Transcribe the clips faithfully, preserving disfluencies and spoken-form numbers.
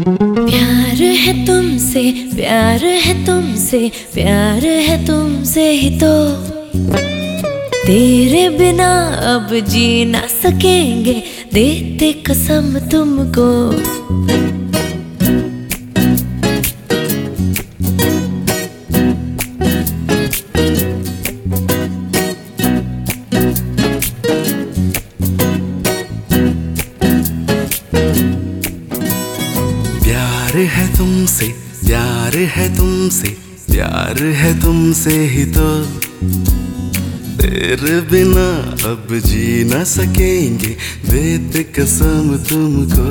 प्यार है तुमसे, प्यार है तुमसे, प्यार है तुमसे ही तो। तेरे बिना अब जी ना सकेंगे, देते कसम तुमको। प्यार है तुमसे, प्यार है तुमसे, प्यार है तुमसे ही तो। तेरे बिना अब जी ना सकेंगे, देते कसम तुमको।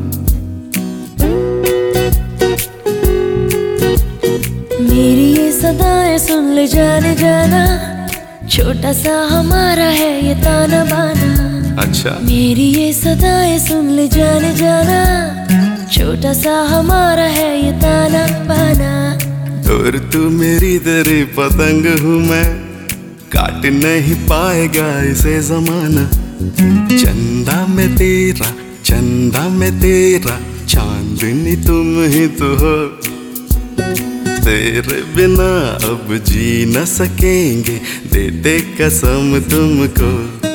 मेरी ये सदाएं सुन ले जाने जाना, छोटा सा हमारा है ये ताना बाना। अच्छा। मेरी ये सदाएं सुन ले जाने जाना, छोटा सा हमारा है ये ताना बाना। और तू मेरी तेरी पतंग हूँ मैं, काट नहीं पाएगा इसे जमाना। चंदा में तेरा, चंदा में तेरा, चांदनी तुम ही तो हो। तेरे बिना अब जी न सकेंगे, देते कसम तुमको।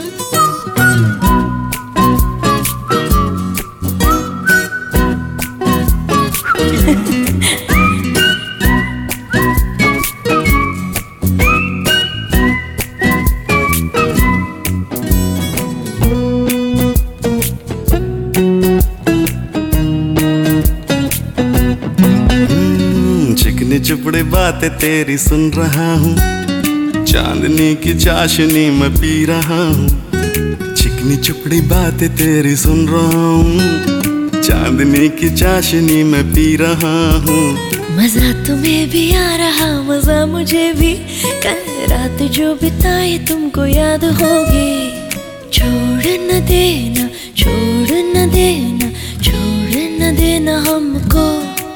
चिकनी चुपड़ी बातें तेरी सुन रहा हूँ, चांदनी की चाशनी मैं पी रहा हूँ। चिकनी चुपड़ी बातें तेरी सुन रहा हूँ, चांदनी की चाशनी मैं पी रहा हूँ। मजा तुम्हें भी आ रहा, मजा मुझे भी। कल रात जो बिताई तुमको याद होगी। छोड़ न देना, छोड़ न देना, छोड़ न देना हमको।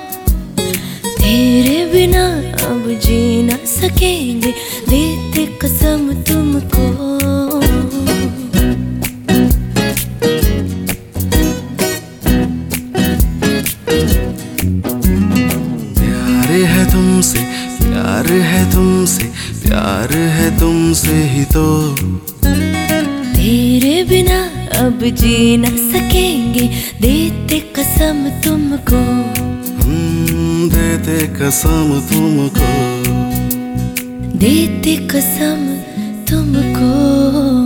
तेरे बिना अब जी ना सकेंगे, देते कसम तुमको। प्यार है तुमसे, प्यार है तुमसे, प्यार है तुमसे ही तो। तेरे बिना अब जी ना सकेंगे, देते कसम तुमको। देते कसम तुमको, देते कसम तुमको।